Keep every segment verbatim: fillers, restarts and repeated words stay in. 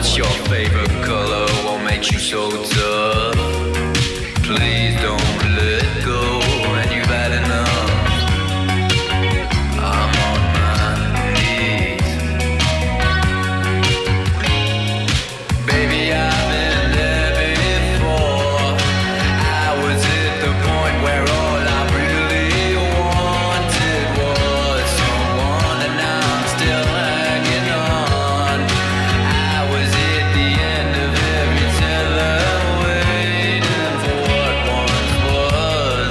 What's your favorite color? What makes you so tough? Please don't let go, and you've had enough. I'm on my knees. Baby, I've been there before. I was at the point where all I really wanted was someone, and now I'm still hanging on. I was at the end of every tether, waiting for what once was.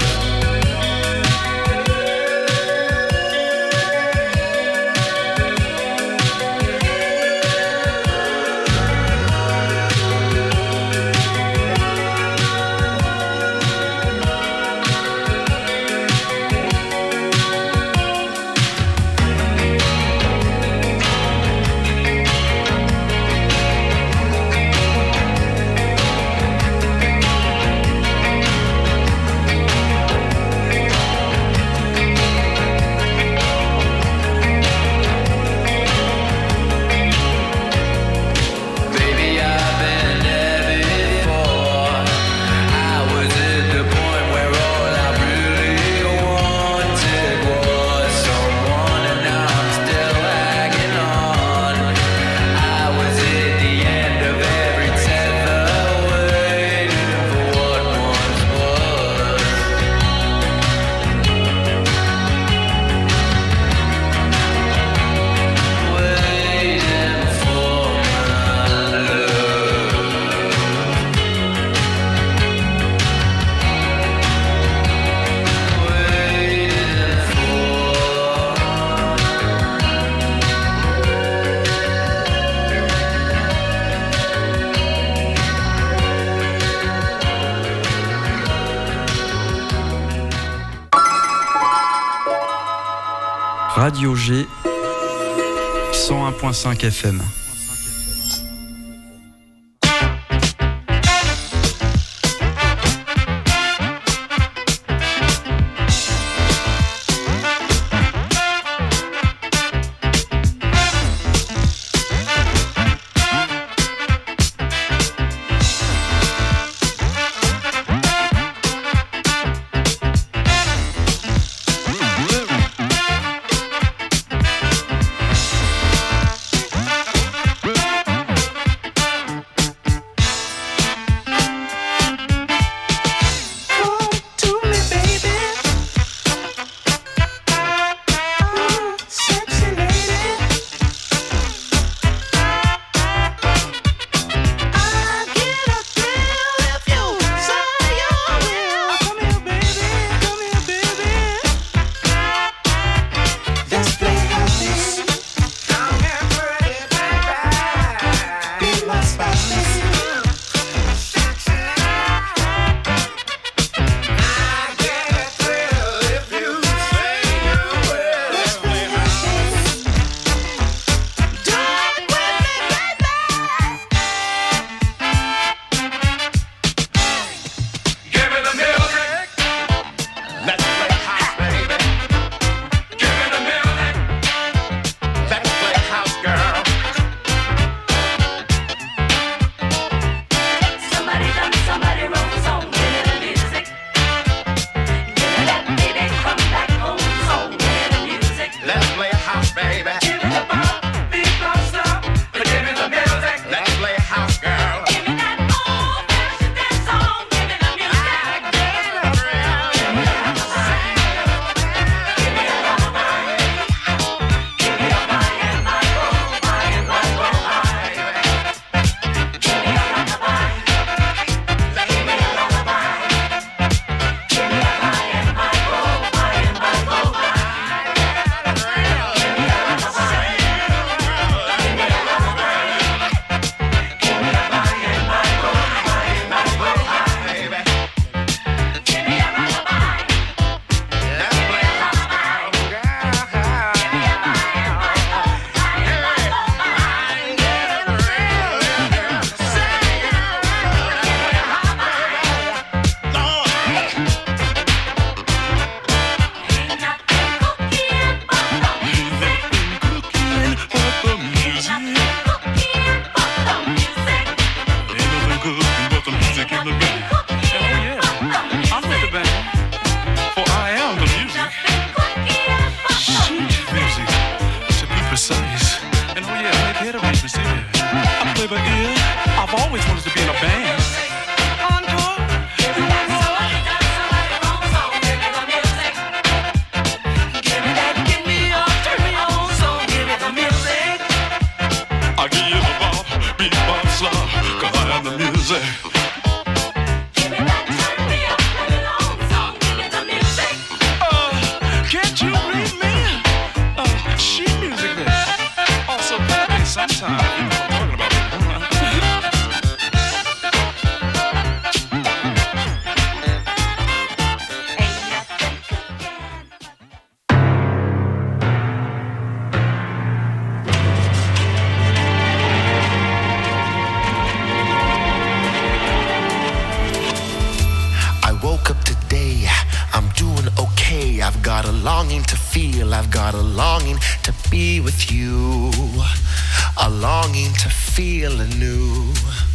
Baby, I've been there before. I was at the point where all I really wanted was someone, and now I'm still hanging on. I was at the end of every tether, waiting for what once was. Waiting for my love. Waiting Radio G, cent un point cinq F M. music in the band. And oh yeah, I'm with the band. For I am the music. Sheet music, to be precise. And oh yeah, I make head arrangements here. I play by ear. I've always wanted to be in a band. I've got a longing to be with you, a longing to feel anew.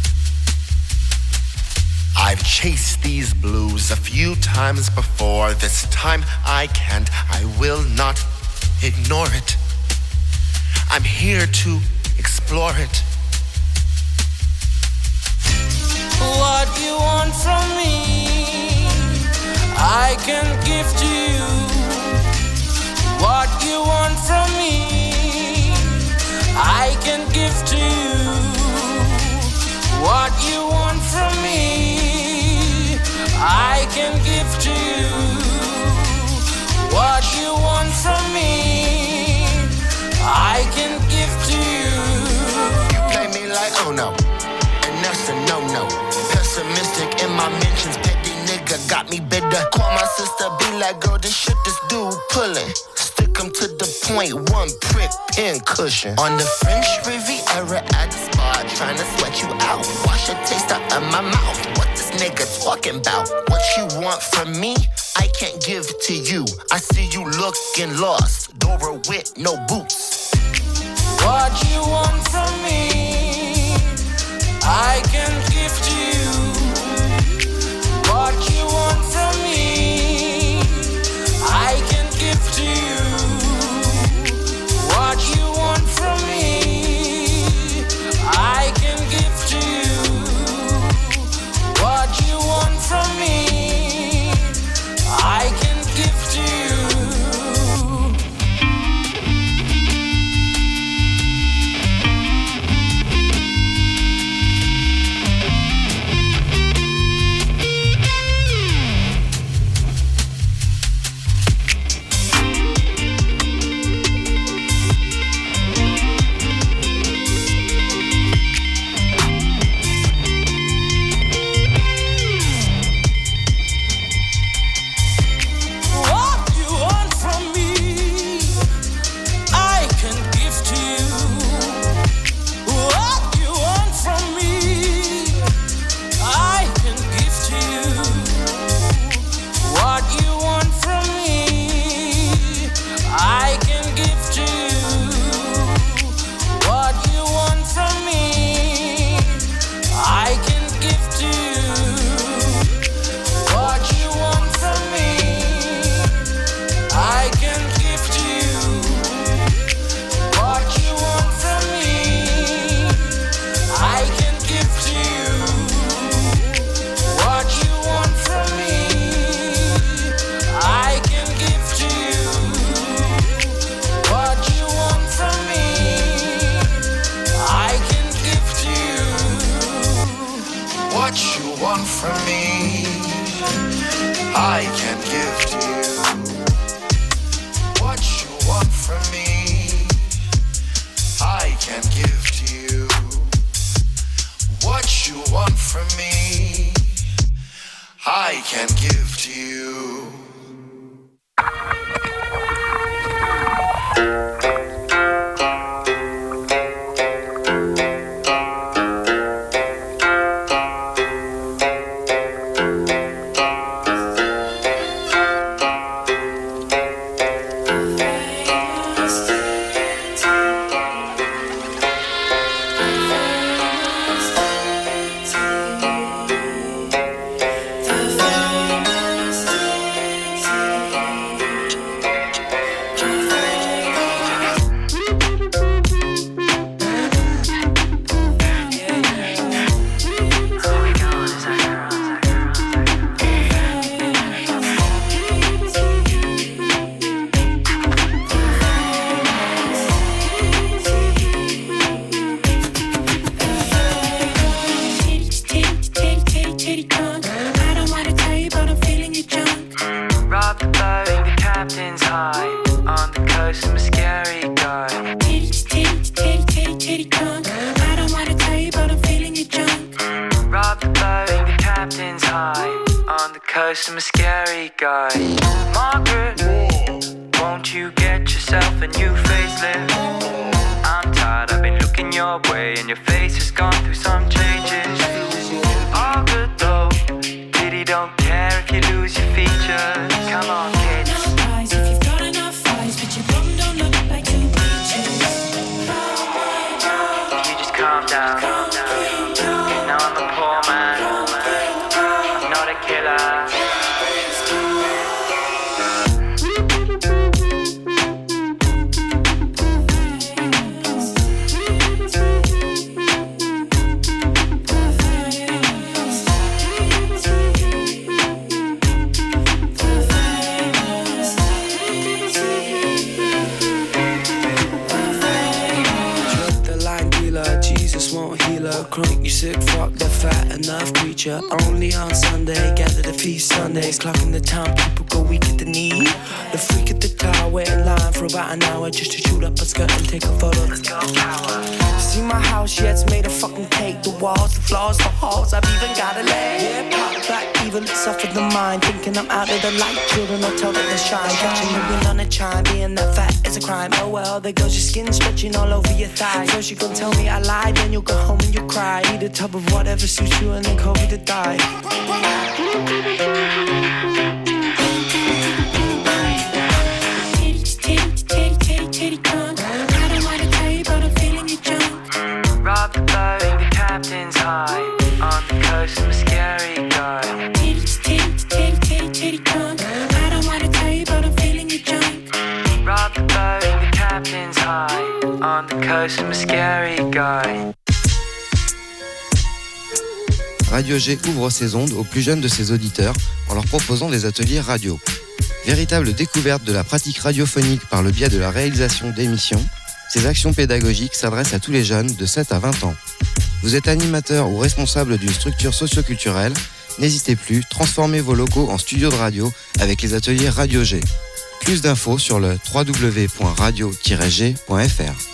I've chased these blues a few times before. This time I can't, I will not ignore it. I'm here to explore it. What you want from me, I can give to you. What you want from me, I can give to you. What you want from me, I can give to you. What you want from me, I can give to you. You play me like oh no, and that's a no-no. Pessimistic in my mentions, petty nigga got me bitter. Call my sister, be like girl, this shit this dude pulling. Come to the point, one prick pin cushion. On the French Riviera at the spa, trying to sweat you out. Wash the taste out of my mouth. What this nigga talking about? What you want from me, I can't give to you. I see you looking lost, Dora with no boots. What you want from me, I can give to you. What you want from me, I can give to you. What you want from me, I can give to you. What you want from me, I can give to you. coast, I'm a scary guy. Margaret, won't you get yourself a new facelift? I'm tired, I've been looking your way, and your face has gone through some changes. All good though, pity don't care if you lose your features. Come on, kids. Enough eyes, if you've got enough eyes, but your bum don't look like two peaches. You just calm down. Now I'm a poor man. I'm not a killer. Crunk, you sick, fuck the fat enough creature. Only on Sunday, gather the feast Sundays. Clocking the town, people go weak at the knee. The freak at the car, wait in line for about an hour just to shoot up a skirt and take a photo. Let's go, power. See my house, yeah, it's made of fucking cake. The walls, the floors, the halls, I've even got a leg. Yeah, pop back, evil, it's off of the mind. Thinking I'm out of the light, children don't tell that they shine. Catching the wind on a chime, being that fat is a crime. Oh well, there goes your skin stretching all over your thigh. First you gon' tell me I lied, then you'll go home and you cry. Eat a tub of whatever suits you and then call me to die. Titty, titty, titty, titty, titty, crunk. I don't wanna tell you, but I'm feeling your junk. Rob the boat, the captain's high. On the coast, I'm a scary guy. Titty, titty, titty, titty, titty, crunk. I don't wanna tell you, but I'm feeling your junk. Rob the boat, the captain's high. On the coast, I'm a scary guy. Radio G ouvre ses ondes aux plus jeunes de ses auditeurs en leur proposant des ateliers radio. Véritable découverte de la pratique radiophonique par le biais de la réalisation d'émissions, ces actions pédagogiques s'adressent à tous les jeunes de sept à vingt ans. Vous êtes animateur ou responsable d'une structure socio-culturelle, n'hésitez plus, transformez vos locaux en studio de radio avec les ateliers Radio G. Plus d'infos sur le w w w point radio tiret g point f r.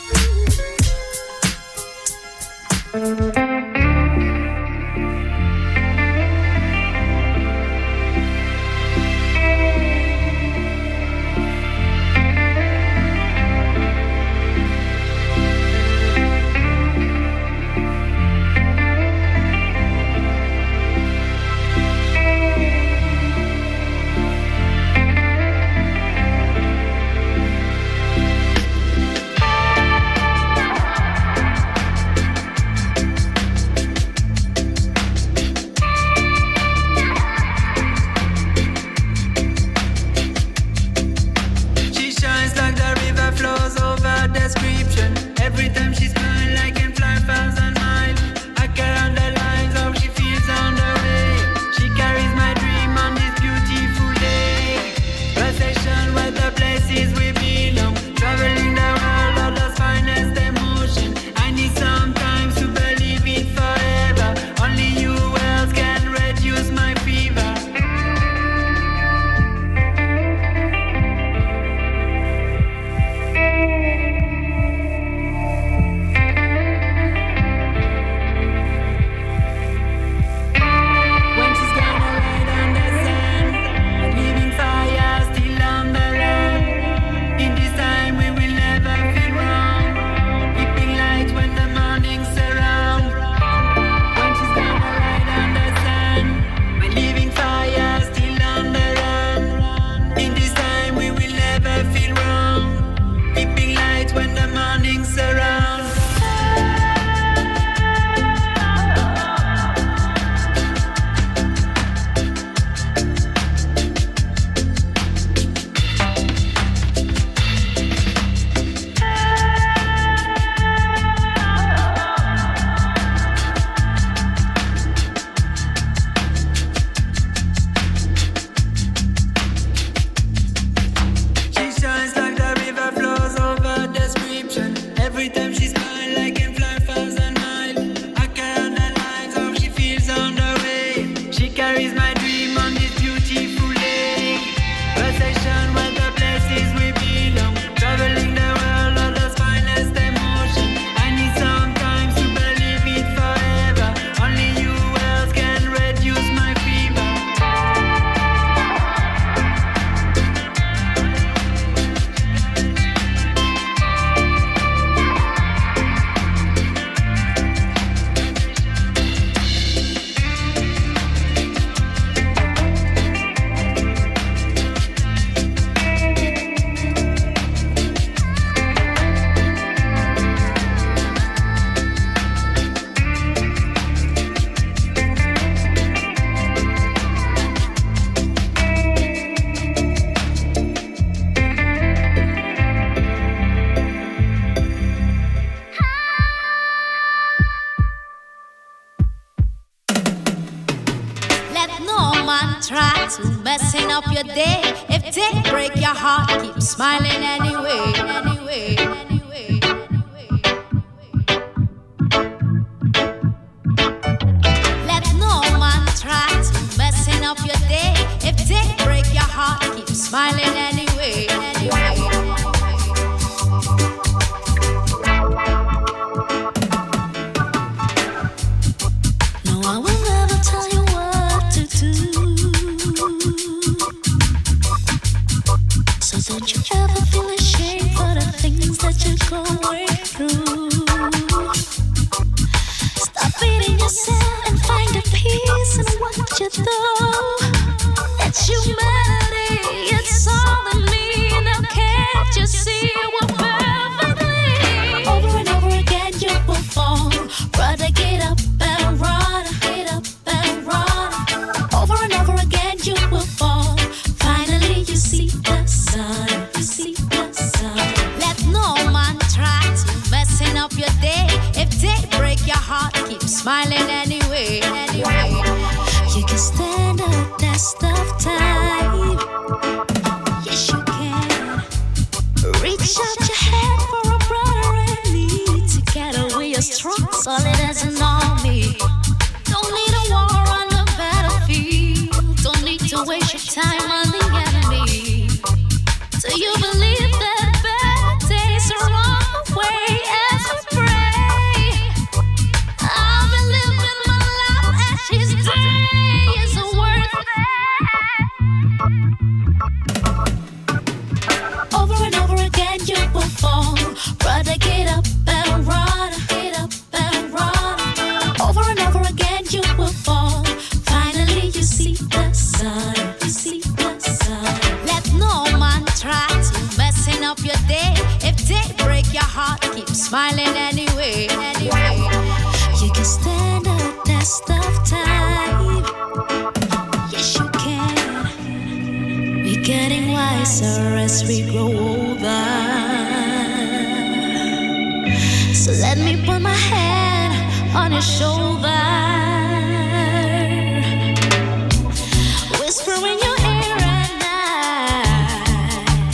try to messing up your day. If they break your heart, keep smiling anyway, anyway, anyway, anyway. Let no man try to messing up your day. If they break your heart, keep smiling anyway, anyway. No, I will never tell you what to do. So don't you ever feel ashamed for the things that you're going through. Stop beating yourself and find a peace in what you do. It's humanity, it's all in me. Now can't you see we're perfectly? Over and over again you will fall. Brother, get up and run. Get up and run. Over and over again you will fall. Finally you see the sun. You see the sun. Let no man try to messing up your day. If they break your heart, keep smiling anyway, anyway. You can stand the test of time. Yes, you can. Reach out your hand for a brother in need. Together we are strong, solid as an army. Don't need a war on the battlefield. Don't need to waste your time on the enemy. Do you believe that bad days are on the way as we pray? I've been living my life as his day is worth it. Over and over again you will fall. Brother, get up and run. Get up and run. Over and over again you will fall. Finally you see the sun. You see the sun. Let no man try to messing up your day. If they break your heart, keep smiling anyway, anyway. You can stand the test of time. Yes, you can. We're getting wiser as we grow older. So let me put my hand on your shoulder. Whisper in your ear at night.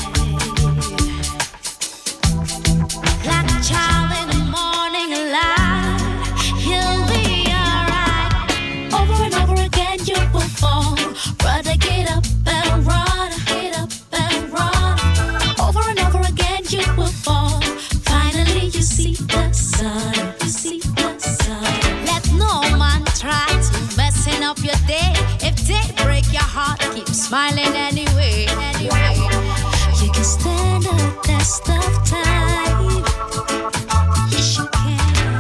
Like a child in the morning light. You'll be alright. Over and over again you will fall. Brother, get up and run. Get up and run. Over and over again you will fall. Finally you see the sun. You see the sun. Let no man try to messing up your day. If they break your heart, keep smiling anyway, anyway. You can stand the test of time. Yes, you can.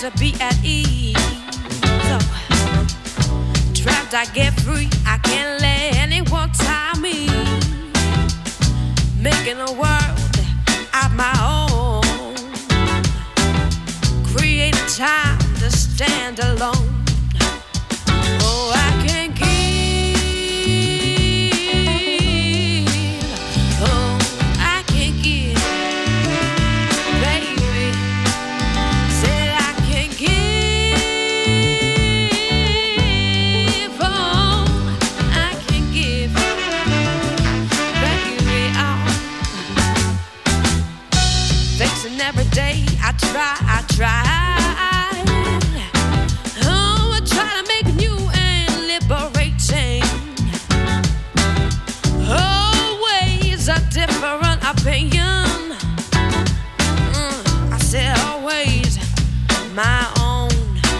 to be at ease. So, trapped, I get free. I can't let anyone tie me. Making a world out my own. Creating time to stand alone. Oh, I can't give. Oh, I can't give. Baby, said I can't give. Oh, I can't give. Baby, oh. Facing every day, I try, I try. Oh, I try to make new and liberating. Always a different opinion. Mm, I said always my own.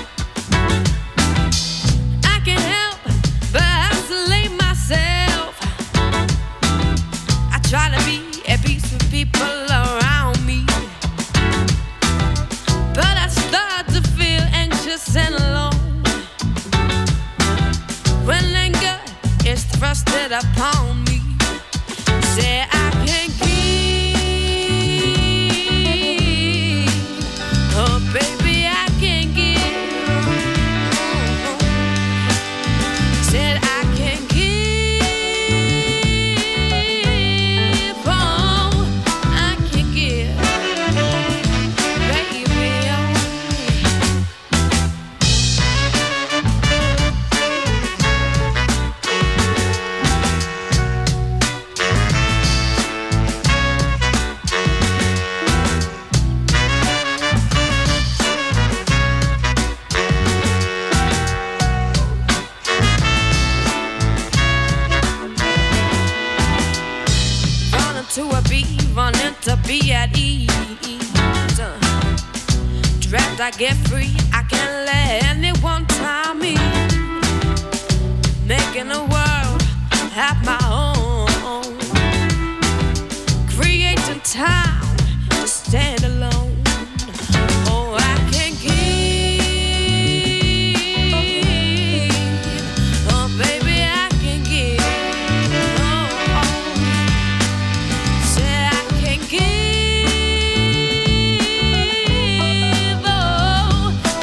I can't help but isolate myself. I try to be at peace with people around me, but I start to feel anxious and alone when anger is thrusted upon me. Say I can't give. Oh, baby, I can't give. Said I can't give. Oh, I can't give. Baby, oh. Running to a beat, running to be at ease. Uh, Trapped, I get free. I can't let anyone tie me. Making a world have my own. Creating time to stand alone. Oh, I can't give. Oh, baby, I can't give. Oh, oh. Say I can't give. Oh,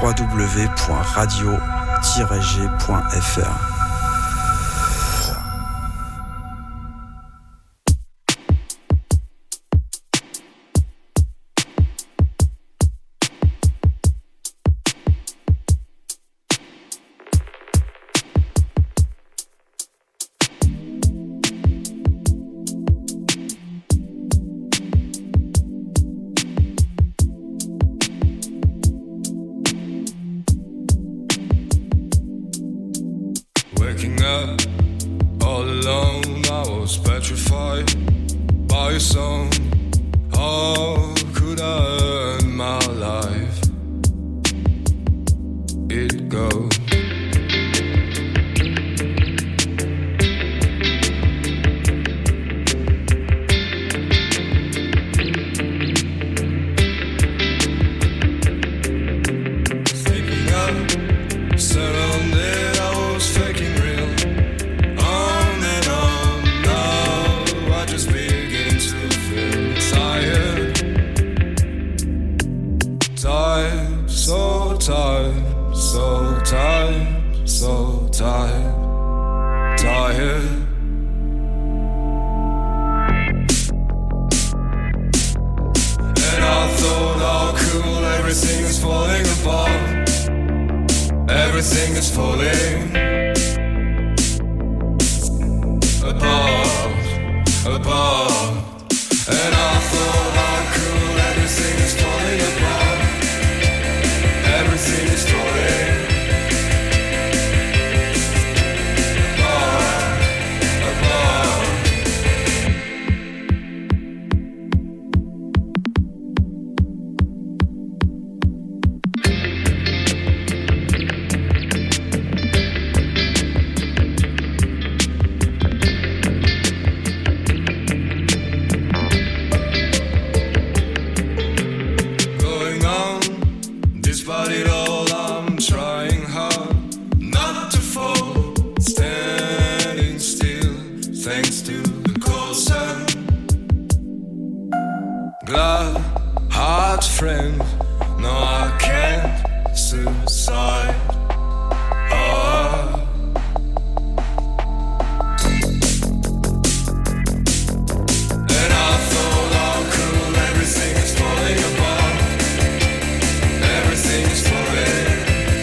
w w w point radio tiret g point f r. Waking up all alone, I was petrified by your song. How could I earn my life? It goes. Sleeping up, surrounded, I was faking real. On and on, now I just begin to feel tired. Tired, so tired, so tired, so tired, tired. And I thought how cool everything is falling apart. Everything is falling apart, apart. And I thought how cool everything is falling apart. Everything is falling apart, apart. Going on, despite it all, I'm trying hard not to fall. Standing still, thanks to the cold sun. Glad, heart friend, no I can't suicide. Ah. And I thought how cool everything is falling apart. Everything is falling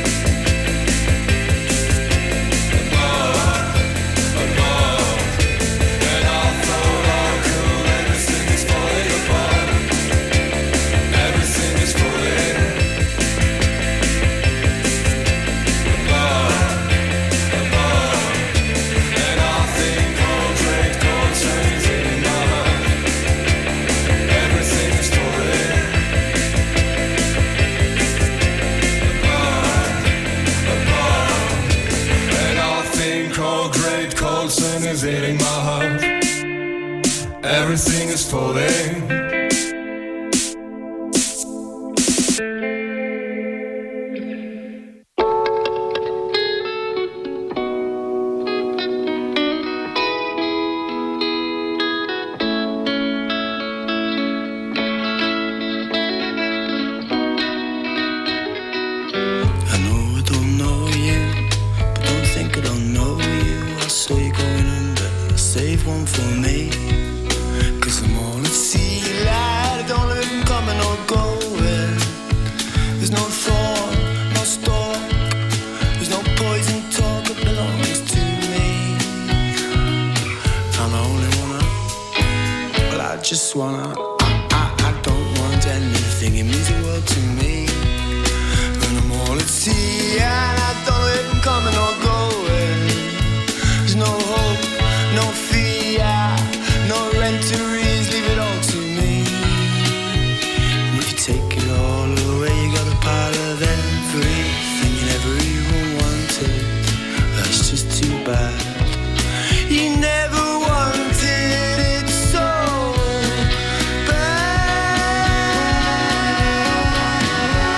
apart, apart. And I thought how cool everything is falling apart. Everything is falling apart, apart. And I think all great concern is in my heart. Everything is falling and I think all great cold sun is hitting my heart. Everything is falling. I know I don't know you, but don't think I don't know you. I saw you going under, save one for me. Cause I'm all at sea, lad, I don't know if I'm coming or going. There's no thought, no stalk, there's no poison talk that belongs to me. And I only wanna, well I just wanna, I, I, I don't want anything, it means the world to me. And I'm all at sea, and I don't know if I'm coming or going. There's no hope, no fear, no rent to raise, leave it all to me. And if you take it all away, you got a pile of everything you never even wanted. That's just too bad. You never wanted it so bad.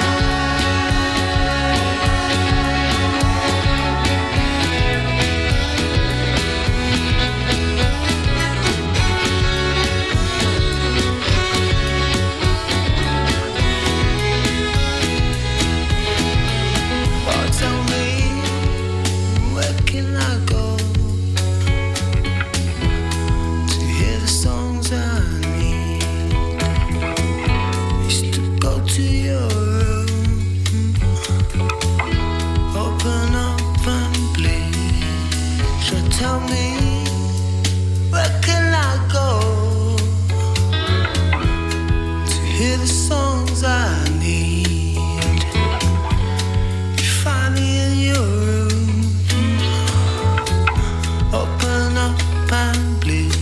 into your room. Open up and please. So tell me, where can I go to hear the songs I need? You find me in your room. Open up and bleed.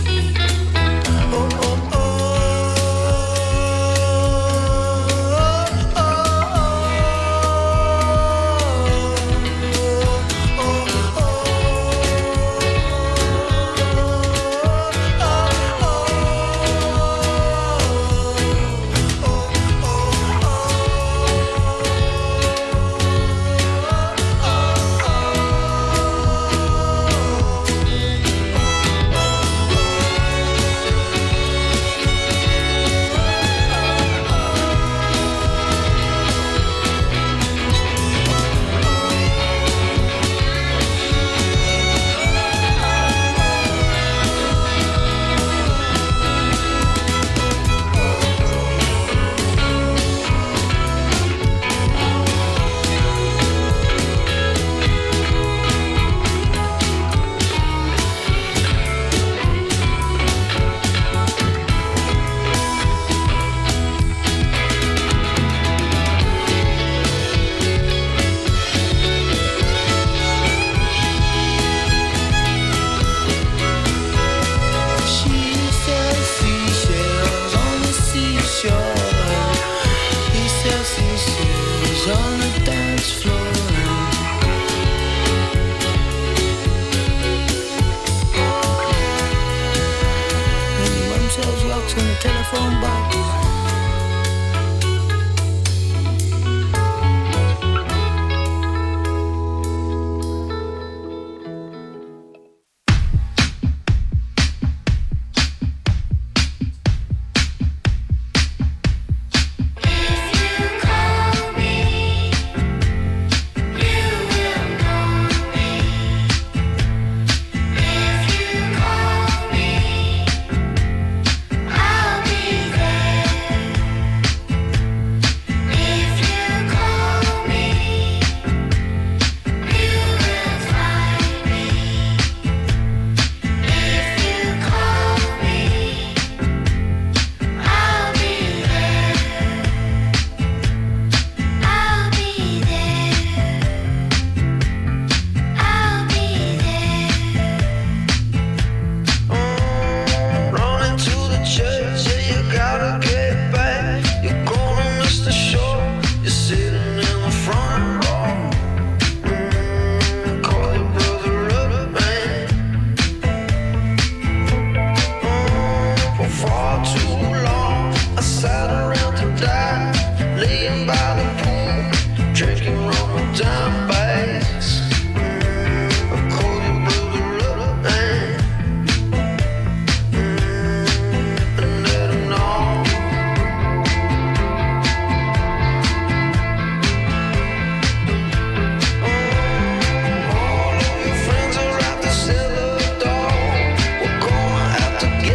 Oh, oh, oh.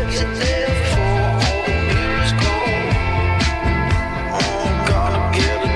Together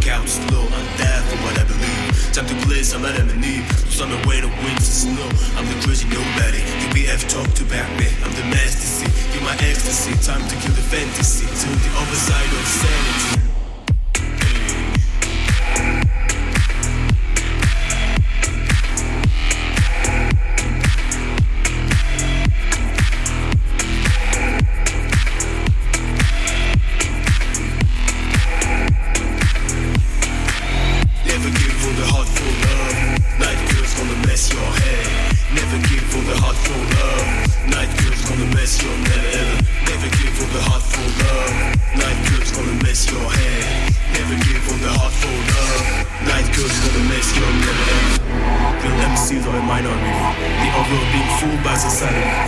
out slow, I'm there for what I believe. Time to play some lemonade, summer weather, winter snow. I'm the crazy nobody, U B F talk to back me. I'm the master, you're my ecstasy. Time to kill the fantasy, to the other side of sanity. Minority, the overall being fooled by society.